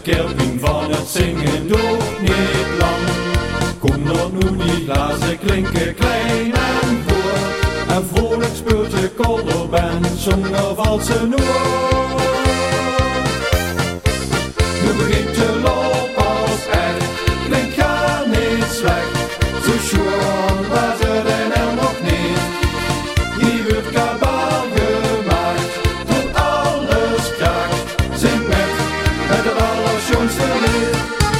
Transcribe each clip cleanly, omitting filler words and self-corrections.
kerping van het zingen doet niet lang. Kom dan nu die glazen klinken klein en voor. En vrolijk speelt de kolderband zonder valse noot. Nu begint de loop als echt, klinkt gar niet slecht. Zo schoon was het en er nog niet. Hier wordt kabaal gemaakt, tot alles kraakt. Zing met het allerschoonste lied.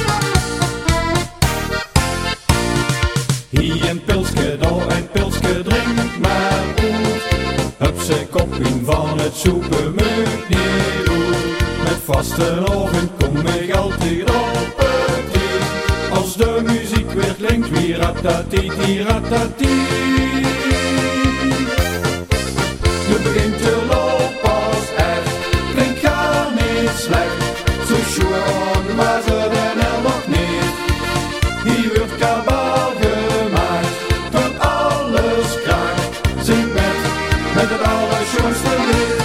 Hier een pilsje, daar een pilsje, drink maar goed. Hup ze kopping van het soepen meuk niet goed. Met vaste ogen kom ik altijd op het diep. Als de muziek weer klinkt, wie ratati, ratati. Nu begint de loop als echt, klinkt gar niet slecht. Zo schoon was het en er nog niet. Hier wordt kabaal gemaakt, tot alles kraakt. Zing met het allerschoonste lied.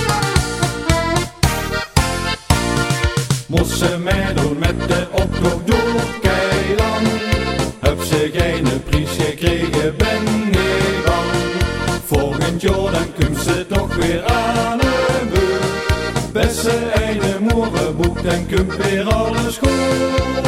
Moest ze meedoen met de optocht door Keilang. Heb ze geen prijs gekregen, ben niet bang. Volgend jaar dan komt ze toch weer aan de beurt. Beste ene moerenboek, dan komt weer alles goed.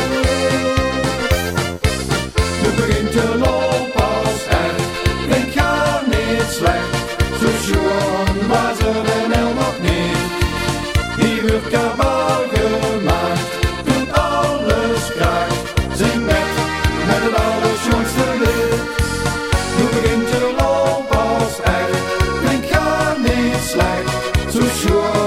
Nu begint de loop als echt, klinkt gar niet slecht. Zo schoon was het en er nog niet. Hier wordt kabaal gemaakt, tot alles kraakt. Zing met het allerschoonste lied. Nu begint de loop als echt, klinkt gar niet slecht. Zo schoon